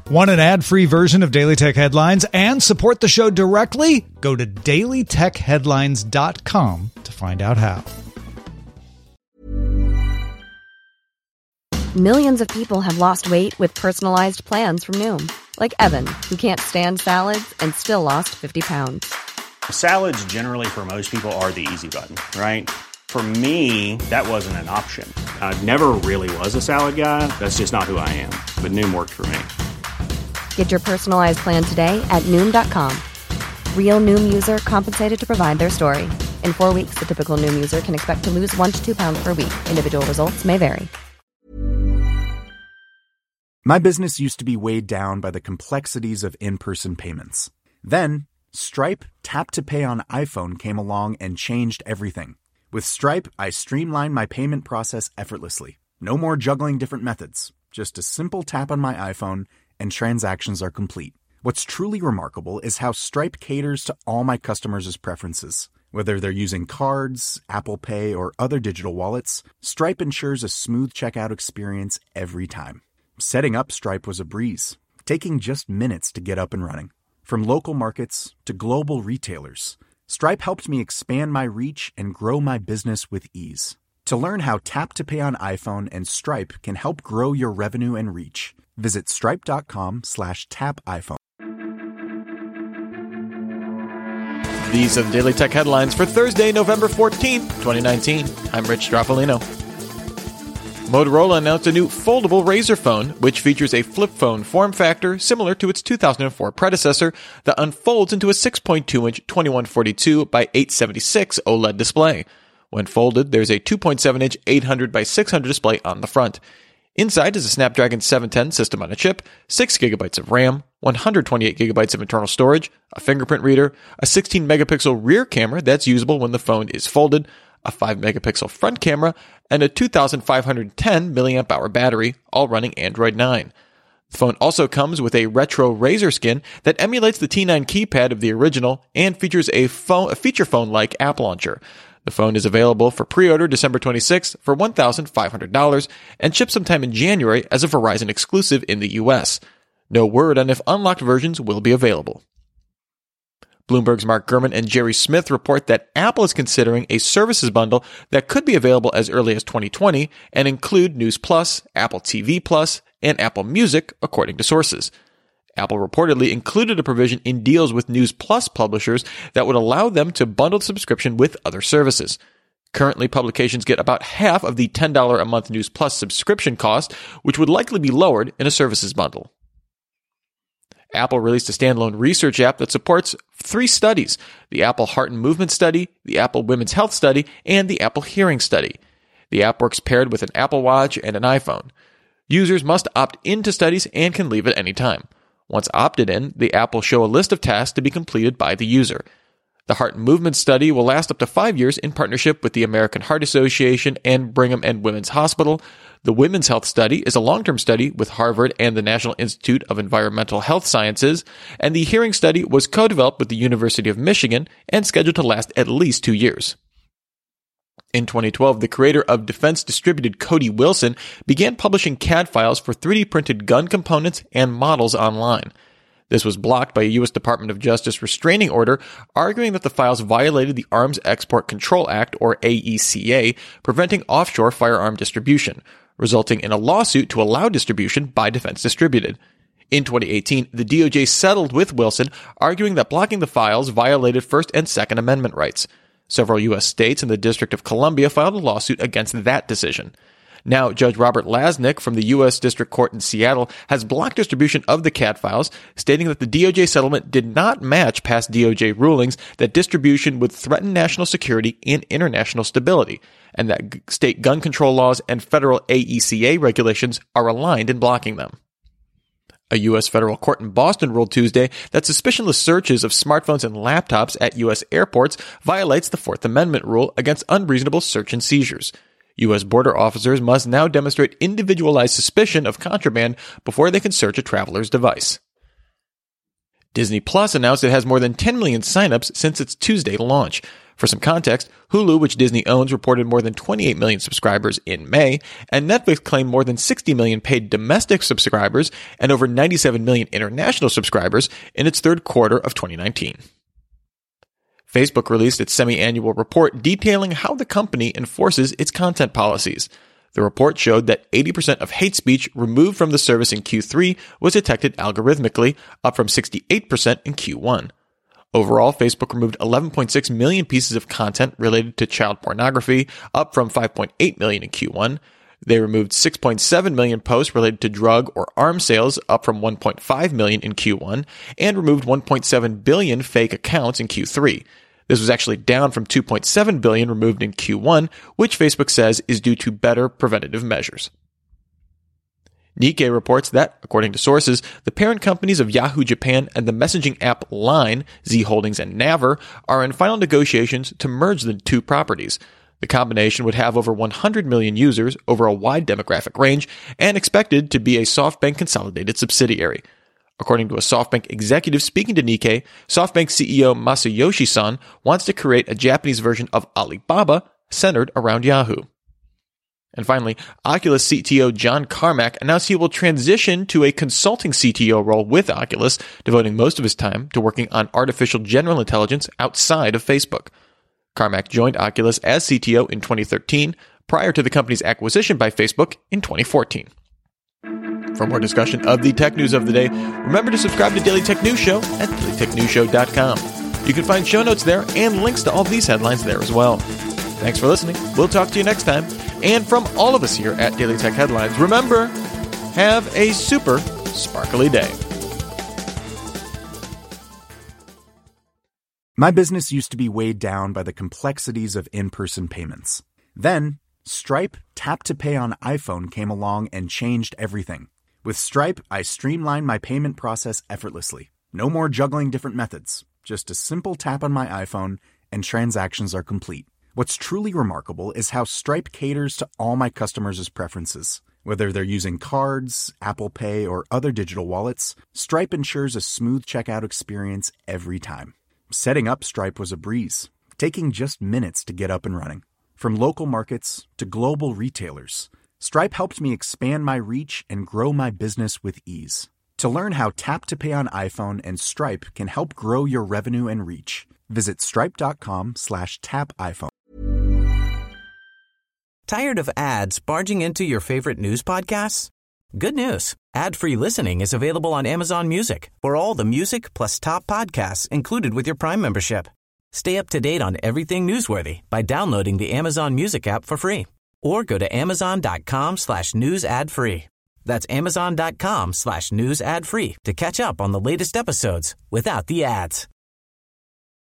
Want an ad-free version of Daily Tech Headlines and support the show directly? Go to dailytechheadlines.com to find out how. Millions of people have lost weight with personalized plans from Noom. Like Evan, who can't stand salads and still lost 50 pounds. Salads generally for most people are the easy button, right? For me, that wasn't an option. I never really was a salad guy. That's just not who I am. But Noom worked for me. Get your personalized plan today at Noom.com. Real Noom user compensated to provide their story. In 4 weeks, the typical Noom user can expect to lose 1 to 2 pounds per week. Individual results may vary. My business used to be weighed down by the complexities of in-person payments. Then, Stripe Tap to Pay on iPhone came along and changed everything. With Stripe, I streamlined my payment process effortlessly. No more juggling different methods. Just a simple tap on my iPhone and transactions are complete. What's truly remarkable is how Stripe caters to all my customers' preferences. Whether they're using cards, Apple Pay, or other digital wallets, Stripe ensures a smooth checkout experience every time. Setting up Stripe was a breeze, taking just minutes to get up and running. From local markets to global retailers, Stripe helped me expand my reach and grow my business with ease. To learn how Tap to Pay on iPhone and Stripe can help grow your revenue and reach, visit stripe.com/tapiphone. These are the Daily Tech Headlines for Thursday, November 14th, 2019. I'm Rich Straffolino. Motorola announced a new foldable Razr phone, which features a flip phone form factor similar to its 2004 predecessor that unfolds into a 6.2-inch 2142 by 876 OLED display. When folded, there's a 2.7-inch 800 by 600 display on the front. Inside is a Snapdragon 710 system on a chip, 6 GB of RAM, 128 GB of internal storage, a fingerprint reader, a 16-megapixel rear camera that's usable when the phone is folded, a 5-megapixel front camera, and a 2,510 mAh battery, all running Android 9. The phone also comes with a retro Razr skin that emulates the T9 keypad of the original and features a feature phone-like app launcher. The phone is available for pre-order December 26th for $1,500 and ships sometime in January as a Verizon exclusive in the US. No word on if unlocked versions will be available. Bloomberg's Mark Gurman and Jerry Smith report that Apple is considering a services bundle that could be available as early as 2020 and include News Plus, Apple TV Plus, and Apple Music, according to sources. Apple reportedly included a provision in deals with News Plus publishers that would allow them to bundle the subscription with other services. Currently, publications get about half of the $10 a month News Plus subscription cost, which would likely be lowered in a services bundle. Apple released a standalone research app that supports 3 studies: the Apple Heart and Movement Study, the Apple Women's Health Study, and the Apple Hearing Study. The app works paired with an Apple Watch and an iPhone. Users must opt into studies and can leave at any time. Once opted in, the app will show a list of tasks to be completed by the user. The Heart and Movement Study will last up to 5 years in partnership with the American Heart Association and Brigham and Women's Hospital. The Women's Health Study is a long-term study with Harvard and the National Institute of Environmental Health Sciences, and the Hearing Study was co-developed with the University of Michigan and scheduled to last at least 2 years. In 2012, the creator of Defense Distributed, Cody Wilson, began publishing CAD files for 3D-printed gun components and models online. This was blocked by a U.S. Department of Justice restraining order, arguing that the files violated the Arms Export Control Act, or AECA, preventing offshore firearm distribution, resulting in a lawsuit to allow distribution by Defense Distributed. In 2018, the DOJ settled with Wilson, arguing that blocking the files violated First and Second Amendment rights. Several U.S. states and the District of Columbia filed a lawsuit against that decision. Now, Judge Robert Lasnik from the U.S. District Court in Seattle has blocked distribution of the CAD files, stating that the DOJ settlement did not match past DOJ rulings that distribution would threaten national security and international stability, and that state gun control laws and federal AECA regulations are aligned in blocking them. A U.S. federal court in Boston ruled Tuesday that suspicionless searches of smartphones and laptops at U.S. airports violates the Fourth Amendment rule against unreasonable search and seizures. U.S. border officers must now demonstrate individualized suspicion of contraband before they can search a traveler's device. Disney Plus announced it has more than 10 million signups since its Tuesday launch. For some context, Hulu, which Disney owns, reported more than 28 million subscribers in May, and Netflix claimed more than 60 million paid domestic subscribers and over 97 million international subscribers in its third quarter of 2019. Facebook released its semi-annual report detailing how the company enforces its content policies. The report showed that 80% of hate speech removed from the service in Q3 was detected algorithmically, up from 68% in Q1. Overall, Facebook removed 11.6 million pieces of content related to child pornography, up from 5.8 million in Q1. They removed 6.7 million posts related to drug or arms sales, up from 1.5 million in Q1, and removed 1.7 billion fake accounts in Q3. This was actually down from 2.7 billion removed in Q1, which Facebook says is due to better preventative measures. Nikkei reports that, according to sources, the parent companies of Yahoo Japan and the messaging app Line, Z Holdings and Naver, are in final negotiations to merge the two properties. The combination would have over 100 million users over a wide demographic range and expected to be a SoftBank consolidated subsidiary. According to a SoftBank executive speaking to Nikkei, SoftBank CEO Masayoshi Son wants to create a Japanese version of Alibaba centered around Yahoo. And finally, Oculus CTO John Carmack announced he will transition to a consulting CTO role with Oculus, devoting most of his time to working on artificial general intelligence outside of Facebook. Carmack joined Oculus as CTO in 2013, prior to the company's acquisition by Facebook in 2014. For more discussion of the tech news of the day, remember to subscribe to Daily Tech News Show at dailytechnewsshow.com. You can find show notes there and links to all these headlines there as well. Thanks for listening. We'll talk to you next time. And from all of us here at Daily Tech Headlines, remember, have a super sparkly day. My business used to be weighed down by the complexities of in-person payments. Then, Stripe Tap to Pay on iPhone came along and changed everything. With Stripe, I streamlined my payment process effortlessly. No more juggling different methods. Just a simple tap on my iPhone and transactions are complete. What's truly remarkable is how Stripe caters to all my customers' preferences. Whether they're using cards, Apple Pay, or other digital wallets, Stripe ensures a smooth checkout experience every time. Setting up Stripe was a breeze, taking just minutes to get up and running. From local markets to global retailers, Stripe helped me expand my reach and grow my business with ease. To learn how Tap to Pay on iPhone and Stripe can help grow your revenue and reach, visit stripe.com/tapiphone. Tired of ads barging into your favorite news podcasts? Good news. Ad-free listening is available on Amazon Music for all the music plus top podcasts included with your Prime membership. Stay up to date on everything newsworthy by downloading the Amazon Music app for free or go to amazon.com/news ad free. That's amazon.com/news ad free to catch up on the latest episodes without the ads.